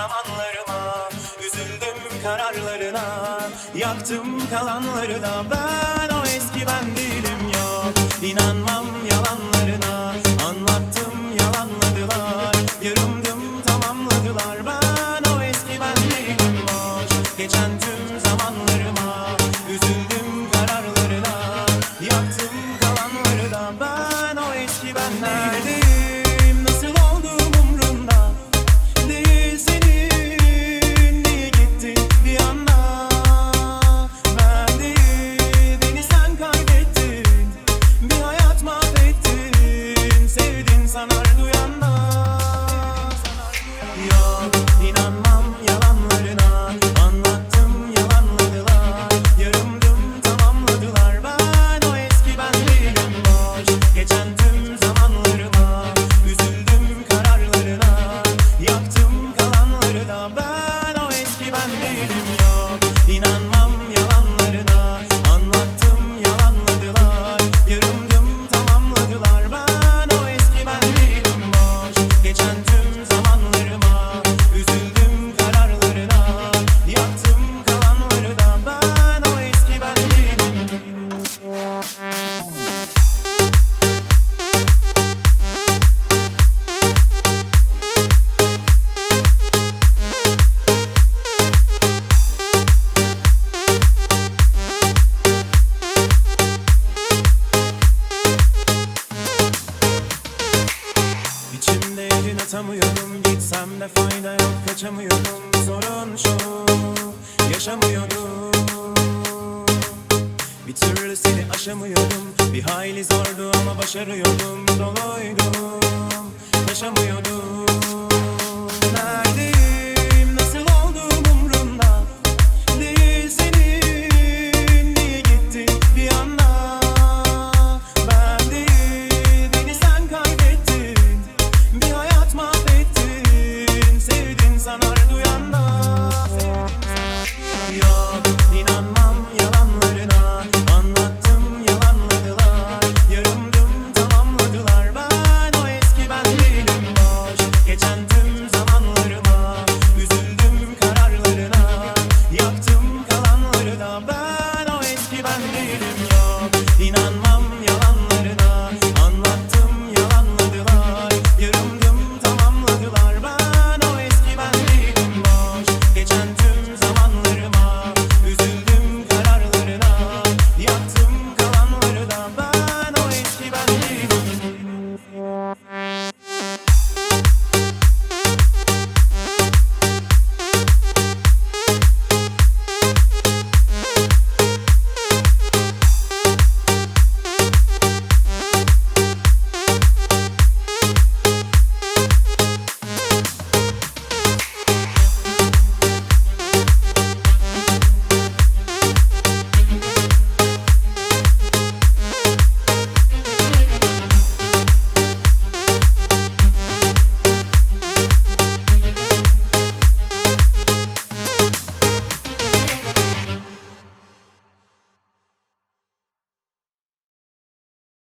zamanlarıma, üzüldüm kararlarına, yaktım kalanları da. Ben o eski ben değilim, yok. İnanmam yalanlarına, anlattım yalanladılar, yarımdım tamamladılar. Ben o eski ben değilim, boş geçen tüm zamanlarıma, üzüldüm kararlarına, yaktım kalanları da. Ben o eski ben neredeyim, nasıl oldum umrunda değil senin, niye gittin bir anda? Ben değil, beni sen kaybettin, bir hayat mahvettin, sevdin sanar duyan da. Yok, inanmam yalanlarına, anlattım yalanladılar, yarımdım tamamladılar. Ben o eski ben değilim, boş geçen tüm zamanlarıma, üzüldüm kararlarına, yaktım kalanları da. Ben o eski ben değilim, yok. İnanmam yalanlarına, anlattım yalanladılar, yarımdım tamamladılar. Ben o eski ben değilim, boş geçen tüm zamanlarıma, üzüldüm kararlarına, yaktım kalanları da. Ben o eski ben değilim. İçimde yerini atamıyorum, gitsem de fayda yok, kaçamıyorum. Sorun şu, yaşamıyorum, bir türlü seni aşamıyorum. Bir hayli zordu ama başarıyordum, doluydum, taşamıyordum.